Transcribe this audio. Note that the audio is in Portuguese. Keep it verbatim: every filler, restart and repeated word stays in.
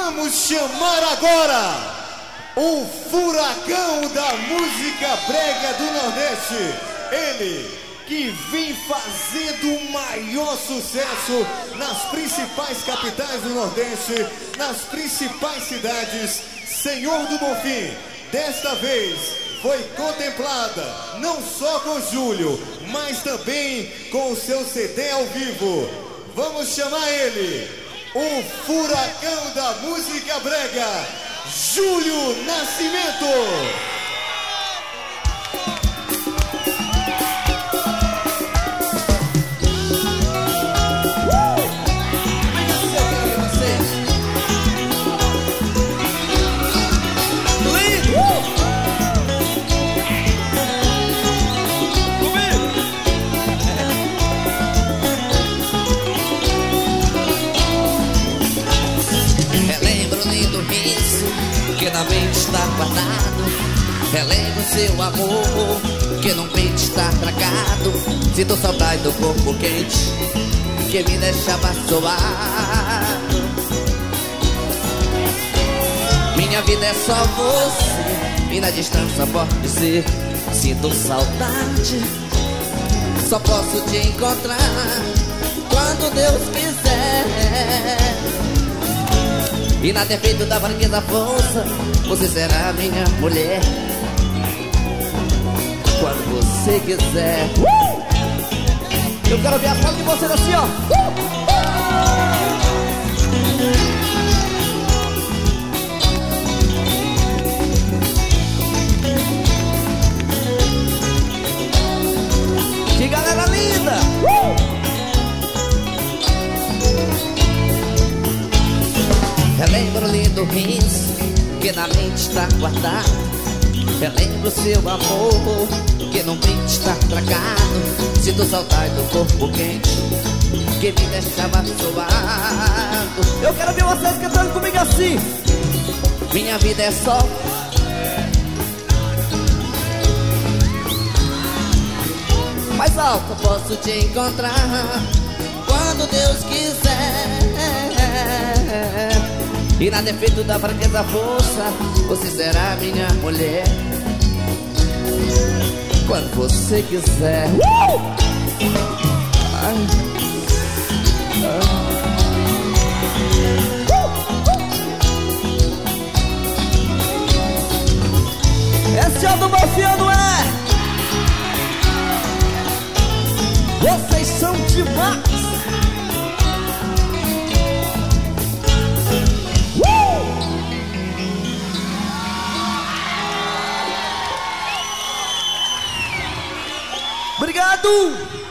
Vamos chamar agora o furacão da música brega do Nordeste. Ele que vem fazendo o maior sucesso nas principais capitais do Nordeste, nas principais cidades. Senhor do Bonfim, desta vez foi contemplada não só com Júlio, mas também com o seu C D ao vivo. Vamos chamar ele, o furacão da música brega, Júlio Nascimento. Que na mente está guardado, relembro seu amor, que no peito está tragado. Sinto saudade do corpo quente, que me deixava suado. Minha vida é só você, e na distância pode dizer, sinto saudade. Só posso te encontrar quando Deus quiser. E na defeito da franqueza força, você será minha mulher quando você quiser. uh! Eu quero ver a foto de vocês assim, ó. uh! Que galera linda! uh! Relembro o lindo riso que na mente está guardado. Relembro seu amor que no peito está tragado. Sinto saudade do corpo quente que me deixava suado. Eu quero ver vocês cantando comigo assim. Minha vida é só mais alto, posso te encontrar quando Deus quiser. E na defeito da fraqueza força, você será minha mulher quando você quiser. uh! Ai. Ah. Esse é o do Bonfim, é? Vocês são demais. Obrigado!